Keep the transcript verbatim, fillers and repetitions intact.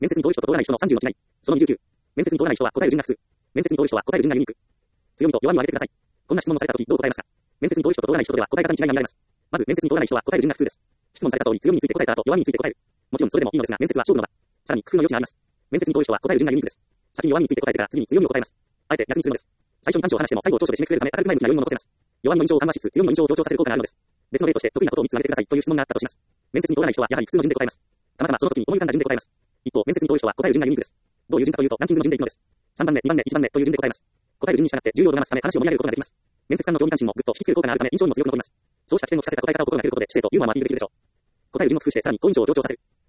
面接に通る人と通らない人のさんじゅうの違い。そのにじゅうきゅう。面接に通らない人は答える順が普通。面接に通る人は答える順がユニーク。強みと弱みを挙げてください。こんな質問をされたときどう答えますか？面接に通る人と通らない人とでは答え方に違いが見られます。まず面接に通らない人は答える順が普通です。質問された通り強みについて答えた後弱みについて答える。もちろんそれでもいいのですが面接は勝負の場。さらに工夫の余地があります。面接に通る人は答える順がユニークです。先に弱みについて答えてから次に強みを答えます。あえて逆にするのです。最初に短所を話しても最後を長所で締めくくれるため軽く前向きな要因を残せます。弱みの印象を緩和しつつ強みの印象を強調させる効果があるのです。別の例として得意なことをみっつ挙げてくださいという質問があったとします。面接に通らない人はやはり普通の順で答えます。たまたまその時に思い浮かんだ順で答えます。一方面接に通る人は答える順がユニークです。どういう順かというとランキングの順でいくのです。さんばんめ、にばんめ、いちばんめという順で答えます。答える順に従って重要度が増すため話を盛り上げることができます。面接官の興味関心もぐっと引きつける効果があるため印象にも強く残ります。そうした起点を聞かせた答え方を心がけることで知性とユーモアもアピールできるでしょう。答える順を工夫してさらに好印象を強調させる。